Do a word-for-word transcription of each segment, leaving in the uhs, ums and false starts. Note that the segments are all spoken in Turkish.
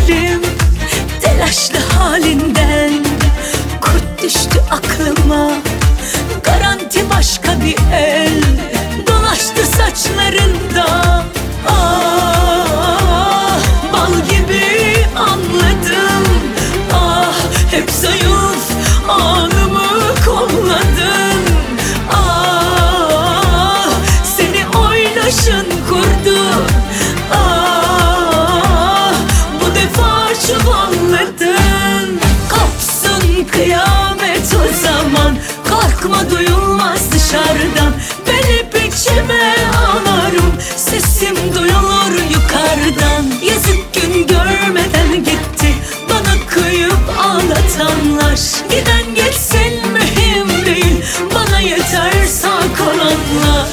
haberim, telaşlı halinden. Kurt düştü aklıma, garanti başka bir el dolaştı saçlarında. Ah, bal gibi anladım. Ah, hep zayıf anımı kolladın. Ah, seni oynaşın kurdu. Ah, bu defa çuvalladın. Kopsun kıyamet o zaman, korkma duyulmaz dışarıdan. Ben hep içime ağlarım, sesim duyulur yukarıdan. Yazık gün görmeden gitti bana kıyıp ağlatanlar. Giden geçsin mühim değil, bana yeter sağ kalanlar.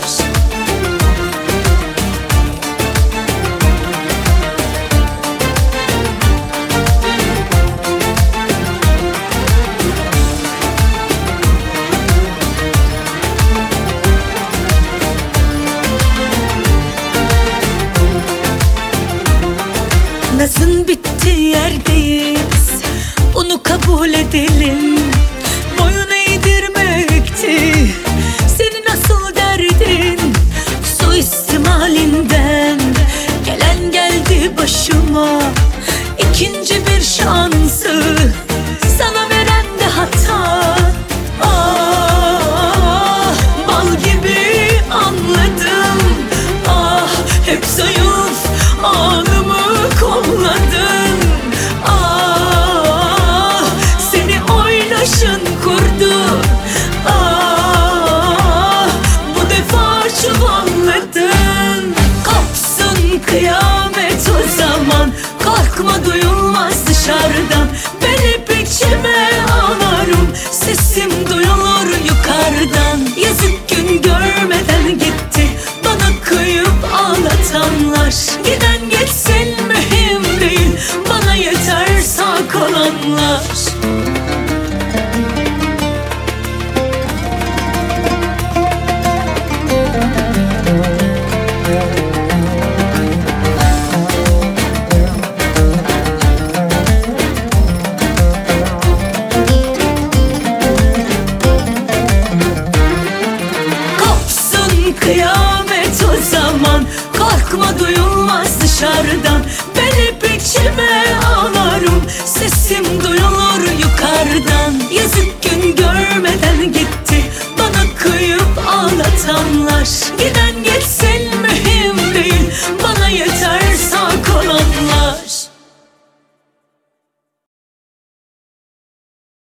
Nazın bittiği yerdeyiz, bunu kabul edelim. Boyun eğdirmekti senin asıl derdin. Suistimalinden gelen geldi başıma. İkinci bir şansı sana veren de hata. Ah, bal gibi anladım. Ah, hep zayıf anımı kolladın. Ah, seni oynaşın kurdu. Ah, bu defa çuvalladın. Kopsun kıyamet o zaman, korkma duyulmaz dışarıdan. Ben hep içime ağlarım, sesim duyulur yukarıdan. Yazık gün görmeden gitti bana kıyıp ağlatanlar. Giden geçsin mühim değil, bana yeter sağ kalanlar. Kıyamet o zaman, korkma duyulmaz dışarıdan. Ben hep içime ağlarım, sesim duyulur yukarıdan. Yazık gün görmeden gitti bana kıyıp ağlatanlar. Giden geçsin